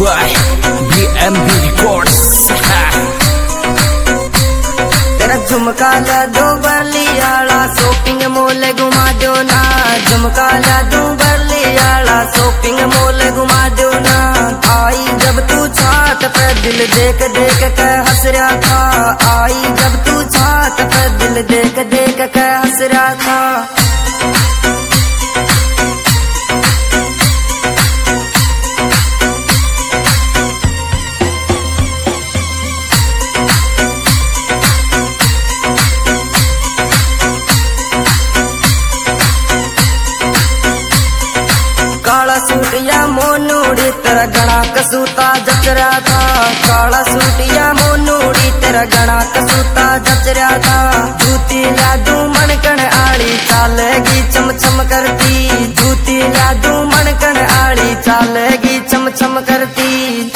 by BMB Records। तेरा झुमका ला दो बरलियाला शॉपिंग मॉल घुमा दो ना, झुमका ला दो बरलियाला शॉपिंग मॉल घुमा दो ना। आई जब तू छात पे दिल देख देख के हंस रहा था, आई जब तू छात पे दिल देख देख के हंस रहा था। काला सूट या मोनूड़ी तेरा गणा कसूता जच रहा था, काला सूट या मोनूड़ी तेरा गणा कसूता जच रहा था। जूती लादू मनकन आड़ी चालेगी चम चम करती, जूती लादू मनकन आड़ी चालेगी चम चम करती।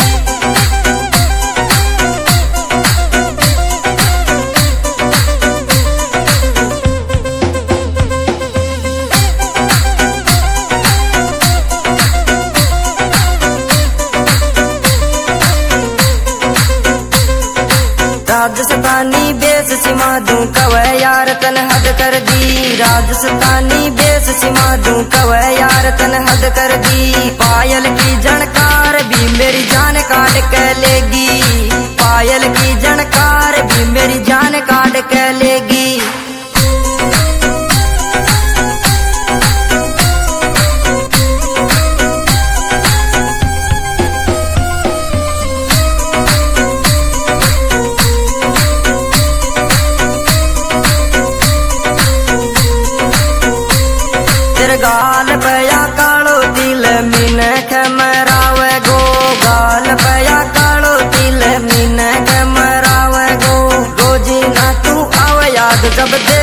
राजस्थानी बेस सिमा दूं कवे यार तन हद कर दी, राजस्थानी बेस सिमा दूं कवे यार तन हद कर दी। पायल की जनकार भी मेरी जान काट के लेगी, पायल की जनकार भी मेरी जान काट के लेगी। गाल पया कालो तिल मीने खमरावे गो, गाल पया कालो तिल मीने खमरावे गो। रोजी ना तू आवे याद जब दे